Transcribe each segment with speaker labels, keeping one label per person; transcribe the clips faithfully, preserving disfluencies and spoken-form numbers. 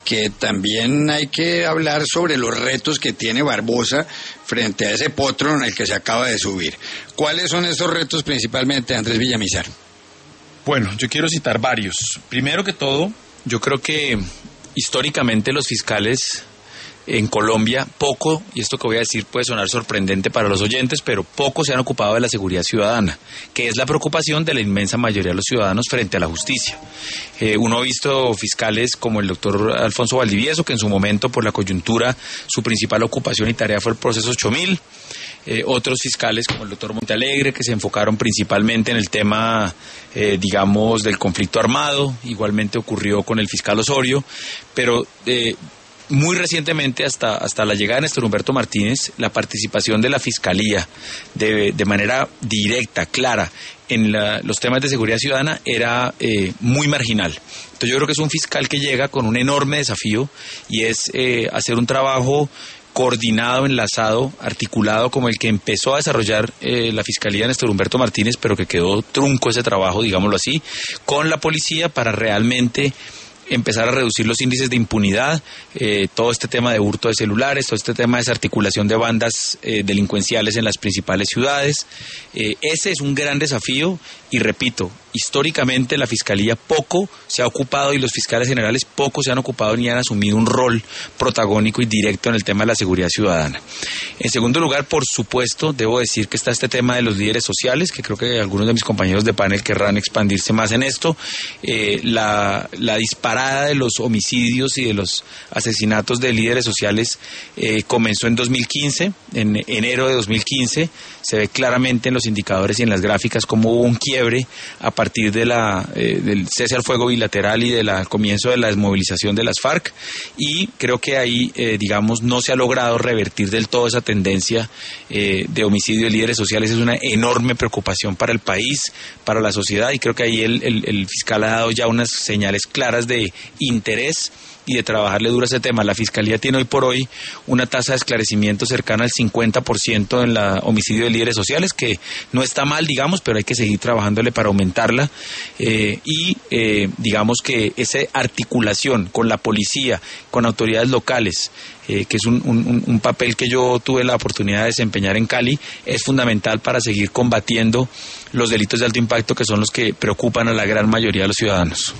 Speaker 1: que también hay que hablar sobre los retos que tiene Barbosa frente a ese potro en el que se acaba de subir. ¿Cuáles son esos retos principalmente, Andrés Villamizar?
Speaker 2: Bueno, yo quiero citar varios. Primero que todo, yo creo que históricamente los fiscales en Colombia poco, y esto que voy a decir puede sonar sorprendente para los oyentes, pero poco se han ocupado de la seguridad ciudadana, que es la preocupación de la inmensa mayoría de los ciudadanos frente a la justicia. Eh, uno ha visto fiscales como el doctor Alfonso Valdivieso, que en su momento por la coyuntura su principal ocupación y tarea fue el proceso ocho mil, eh, otros fiscales como el doctor Montealegre, que se enfocaron principalmente en el tema, eh, digamos, del conflicto armado. Igualmente ocurrió con el fiscal Osorio, pero eh, muy recientemente, hasta, hasta la llegada de Néstor Humberto Martínez, la participación de la Fiscalía de, de manera directa, clara, en la, los temas de seguridad ciudadana era eh, muy marginal. Entonces yo creo que es un fiscal que llega con un enorme desafío, y es eh, hacer un trabajo coordinado, enlazado, articulado, como el que empezó a desarrollar eh, la Fiscalía de Néstor Humberto Martínez, pero que quedó trunco ese trabajo, digámoslo así, con la policía para realmente empezar a reducir los índices de impunidad, eh, todo este tema de hurto de celulares, todo este tema de desarticulación de bandas eh, delincuenciales en las principales ciudades. Eh, ese es un gran desafío, y repito, históricamente la Fiscalía poco se ha ocupado, y los fiscales generales poco se han ocupado ni han asumido un rol protagónico y directo en el tema de la seguridad ciudadana. En segundo lugar, por supuesto, debo decir que está este tema de los líderes sociales, que creo que algunos de mis compañeros de panel querrán expandirse más en esto. Eh, la, la disparada de los homicidios y de los asesinatos de líderes sociales eh, comenzó en dos mil quince, en enero de dos mil quince, se ve claramente en los indicadores y en las gráficas como hubo un quiebre a partir de la, eh, del cese al fuego bilateral y del comienzo de la desmovilización de las FARC, y creo que ahí, eh, digamos, no se ha logrado revertir del todo esa tendencia eh, de homicidio de líderes sociales. Es una enorme preocupación para el país, para la sociedad, y creo que ahí el, el, el fiscal ha dado ya unas señales claras de interés y de trabajarle duro a ese tema. La Fiscalía tiene hoy por hoy una tasa de esclarecimiento cercana al cincuenta por ciento en la homicidio de líderes sociales, que no está mal, digamos, pero hay que seguir trabajándole para aumentarla, eh, y eh, digamos que esa articulación con la policía, con autoridades locales, eh, que es un, un, un papel que yo tuve la oportunidad de desempeñar en Cali, es fundamental para seguir combatiendo los delitos de alto impacto, que son los que preocupan a la gran mayoría de los ciudadanos.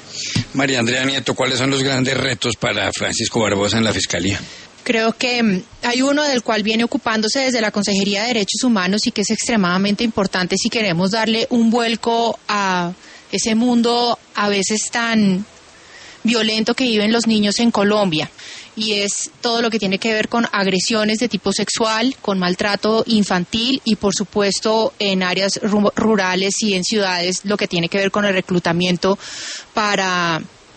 Speaker 1: María Andrea Nieto, ¿cuáles son los grandes retos para Francisco Barbosa en la Fiscalía?
Speaker 3: Creo que hay uno del cual viene ocupándose desde la Consejería de Derechos Humanos y que es extremadamente importante si queremos darle un vuelco a ese mundo a veces tan violento que viven los niños en Colombia, y es todo lo que tiene que ver con agresiones de tipo sexual, con maltrato infantil, y por supuesto en áreas rurales y en ciudades lo que tiene que ver con el reclutamiento para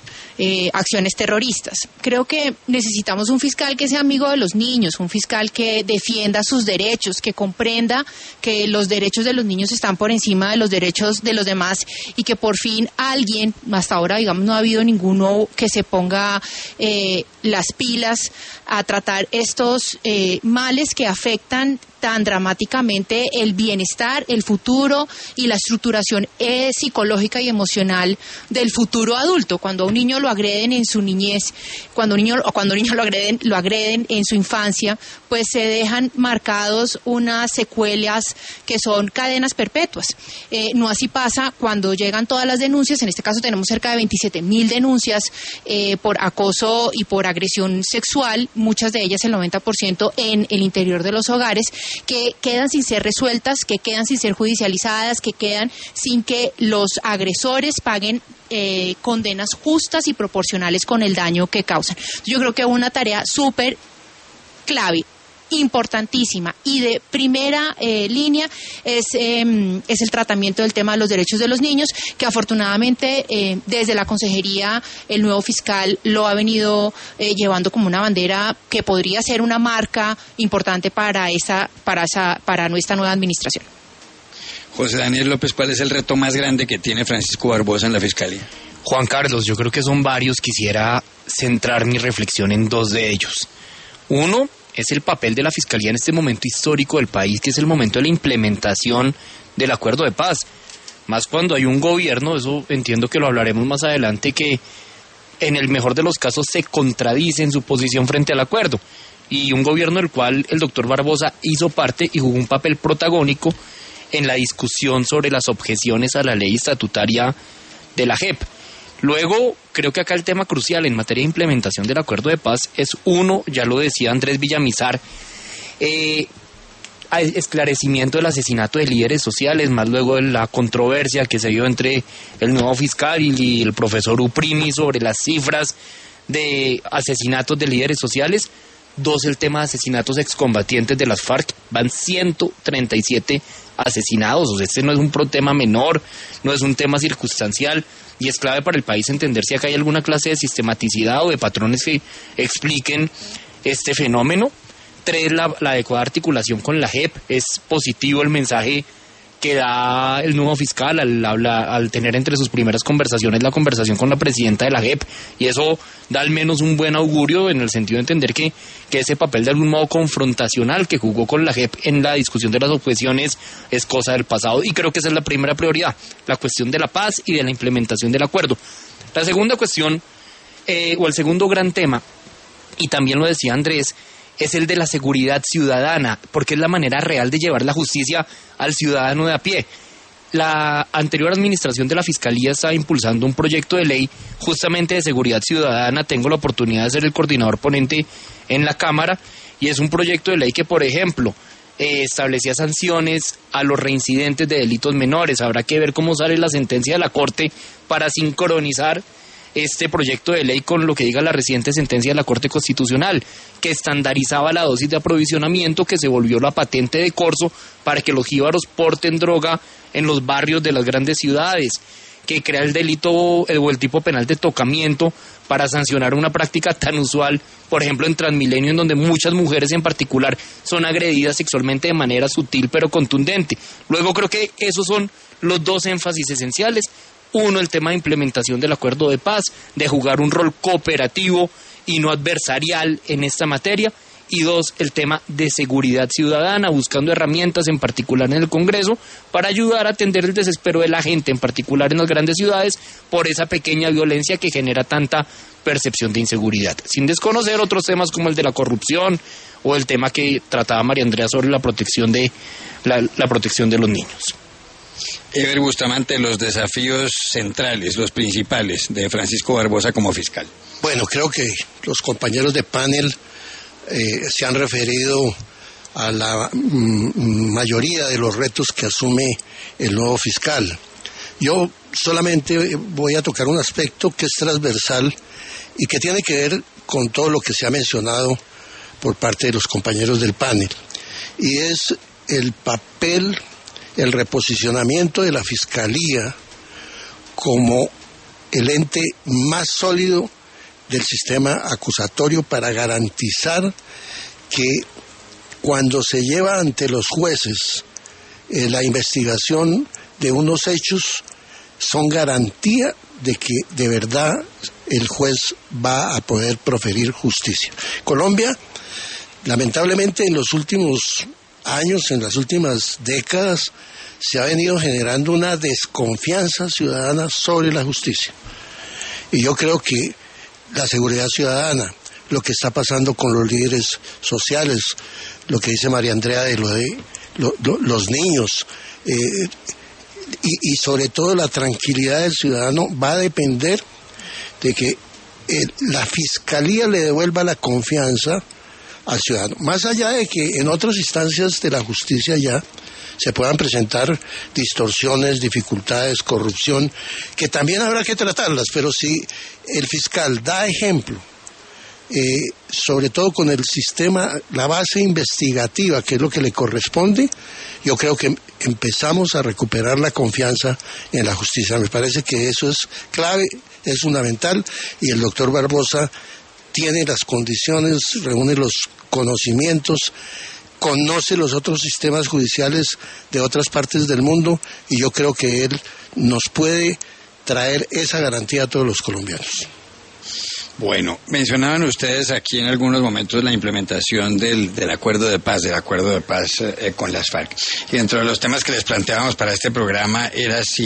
Speaker 3: Eh, acciones terroristas. Creo que necesitamos un fiscal que sea amigo de los niños, un fiscal que defienda sus derechos, que comprenda que los derechos de los niños están por encima de los derechos de los demás, y que por fin alguien, hasta ahora digamos no ha habido ninguno que se ponga eh, las pilas a tratar estos eh, males que afectan tan dramáticamente el bienestar, el futuro y la estructuración eh, psicológica y emocional del futuro adulto. Cuando a un niño lo agreden en su niñez, cuando un niño o cuando un niño lo agreden, lo agreden en su infancia, pues se dejan marcados unas secuelas que son cadenas perpetuas. Eh, no así pasa cuando llegan todas las denuncias. En este caso tenemos cerca de veintisiete mil denuncias eh, por acoso y por agresión sexual, muchas de ellas, el noventa por ciento, en el interior de los hogares, que quedan sin ser resueltas, que quedan sin ser judicializadas, que quedan sin que los agresores paguen eh, condenas justas y proporcionales con el daño que causan. Yo creo que una tarea súper clave, importantísima y de primera eh, línea es, eh, es el tratamiento del tema de los derechos de los niños, que afortunadamente eh, desde la consejería el nuevo fiscal lo ha venido eh, llevando como una bandera que podría ser una marca importante para esa, para esa, para nuestra nueva administración.
Speaker 1: José Daniel López, ¿cuál es el reto más grande que tiene Francisco Barbosa en la Fiscalía?
Speaker 4: Juan Carlos, yo creo que son varios. Quisiera centrar mi reflexión en dos de ellos. Uno es el papel de la Fiscalía en este momento histórico del país, que es el momento de la implementación del acuerdo de paz. Más cuando hay un gobierno, eso entiendo que lo hablaremos más adelante, que en el mejor de los casos se contradice en su posición frente al acuerdo, y un gobierno del cual el doctor Barbosa hizo parte y jugó un papel protagónico en la discusión sobre las objeciones a la ley estatutaria de la J E P. Luego, creo que acá el tema crucial en materia de implementación del acuerdo de paz es uno, ya lo decía Andrés Villamizar, eh, esclarecimiento del asesinato de líderes sociales, más luego de la controversia que se dio entre el nuevo fiscal y el profesor Uprimi sobre las cifras de asesinatos de líderes sociales. Dos, el tema de asesinatos excombatientes de las FARC, van ciento treinta y siete asesinados, o sea, este no es un tema menor, no es un tema circunstancial, y es clave para el país entender si acá hay alguna clase de sistematicidad o de patrones que expliquen este fenómeno. Tres, la, la adecuada articulación con la J E P. Es positivo el mensaje que da el nuevo fiscal al, al, al tener entre sus primeras conversaciones la conversación con la presidenta de la J E P, y eso da al menos un buen augurio en el sentido de entender que, que ese papel de algún modo confrontacional que jugó con la J E P en la discusión de las objeciones es cosa del pasado, y creo que esa es la primera prioridad, la cuestión de la paz y de la implementación del acuerdo. La segunda cuestión, eh, o el segundo gran tema, y también lo decía Andrés, es el de la seguridad ciudadana, porque es la manera real de llevar la justicia al ciudadano de a pie. La anterior administración de la Fiscalía estaba impulsando un proyecto de ley justamente de seguridad ciudadana. Tengo la oportunidad de ser el coordinador ponente en la Cámara, y es un proyecto de ley que, por ejemplo, eh, establecía sanciones a los reincidentes de delitos menores. Habrá que ver cómo sale la sentencia de la Corte para sincronizar este proyecto de ley con lo que diga la reciente sentencia de la Corte Constitucional, que estandarizaba la dosis de aprovisionamiento, que se volvió la patente de corso para que los jíbaros porten droga en los barrios de las grandes ciudades, que crea el delito o el tipo penal de tocamiento para sancionar una práctica tan usual, por ejemplo en Transmilenio, en donde muchas mujeres en particular son agredidas sexualmente de manera sutil pero contundente. Luego creo que esos son los dos énfasis esenciales. Uno, el tema de implementación del acuerdo de paz, de jugar un rol cooperativo y no adversarial en esta materia. Y dos, el tema de seguridad ciudadana, buscando herramientas, en particular en el Congreso, para ayudar a atender el desespero de la gente, en particular en las grandes ciudades, por esa pequeña violencia que genera tanta percepción de inseguridad. Sin desconocer otros temas como el de la corrupción o el tema que trataba María Andrea sobre la protección de, la, la protección de los niños.
Speaker 1: Ever Bustamante, los desafíos centrales, los principales de Francisco Barbosa como fiscal.
Speaker 5: Bueno, creo que los compañeros de panel eh, se han referido a la mm, mayoría de los retos que asume el nuevo fiscal. Yo solamente voy a tocar un aspecto que es transversal y que tiene que ver con todo lo que se ha mencionado por parte de los compañeros del panel, y es el papel, el reposicionamiento de la Fiscalía como el ente más sólido del sistema acusatorio para garantizar que cuando se lleva ante los jueces eh, la investigación de unos hechos, son garantía de que de verdad el juez va a poder proferir justicia. Colombia, lamentablemente, en los últimos años, en las últimas décadas, se ha venido generando una desconfianza ciudadana sobre la justicia. Y yo creo que la seguridad ciudadana, lo que está pasando con los líderes sociales, lo que dice María Andrea de lo de lo, lo, los niños, eh, y, y sobre todo la tranquilidad del ciudadano va a depender de que eh, la Fiscalía le devuelva la confianza al ciudadano, más allá de que en otras instancias de la justicia ya se puedan presentar distorsiones, dificultades, corrupción, que también habrá que tratarlas, pero si el fiscal da ejemplo, eh, sobre todo con el sistema, la base investigativa, que es lo que le corresponde, yo creo que empezamos a recuperar la confianza en la justicia. Me parece que eso es clave, es fundamental, y el doctor Barbosa tiene las condiciones, reúne los conocimientos, conoce los otros sistemas judiciales de otras partes del mundo, y yo creo que él nos puede traer esa garantía a todos los colombianos.
Speaker 1: Bueno, mencionaban ustedes aquí en algunos momentos la implementación del, del acuerdo de paz, del acuerdo de paz eh, con las FARC. Y dentro de los temas que les planteábamos para este programa era si